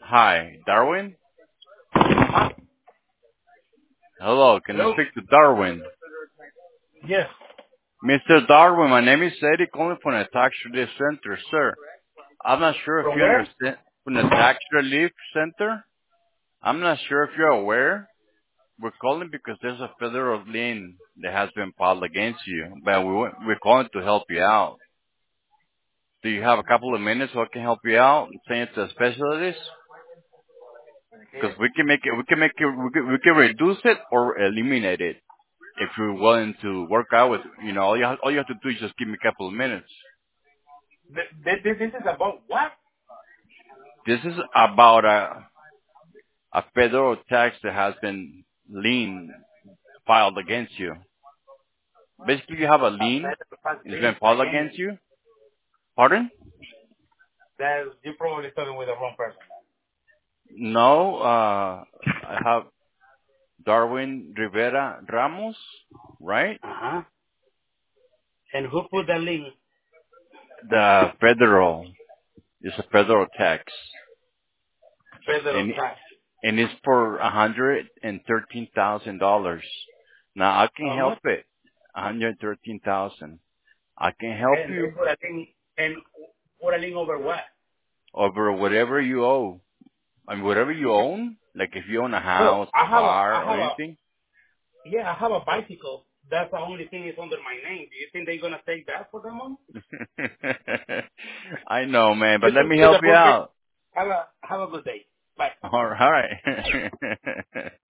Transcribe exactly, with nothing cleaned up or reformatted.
Hi, Darwin? Hello, can I Hello? speak to Darwin? Yes. Mister Darwin, my name is Eddie calling from the Tax Relief Center, sir. I'm not sure if From you where? understand. From the Tax Relief Center? I'm not sure if you're aware. We're calling because there's a federal lien that has been filed against you, but we, wa- we're calling to help you out. Do you have a couple of minutes so I can help you out and send it to a specialist? Because Okay. we can make it, we can make it, we can, we can reduce it or eliminate it. If you're willing to work out with, you know, all you have, all you have to do is just give me a couple of minutes. Th- th- th- This is about what? This is about a a federal tax that has been lien filed against you. Basically, you have a A lien. federal tax It's been lien filed against against you. Pardon? that you're probably talking with the wrong person. No. Uh, I have Darwin Rivera Ramos, right? Uh-huh. And who put the link? The federal. It's a federal tax, Federal and tax. and it's for a hundred and thirteen thousand dollars. Now I can How help much? it. A hundred thirteen thousand. I can help Okay, and they you put a link, and put a link over what? over whatever you owe. I mean, whatever you own. Like if you own a Well, house, I a have a, car, I or have a, anything. yeah, I have a bicycle. That's the only thing is under my name. Do you think they're gonna take that for the money? I know, man, but You're, let me you're help you supposed to out. have a, have a good day. Bye. All right.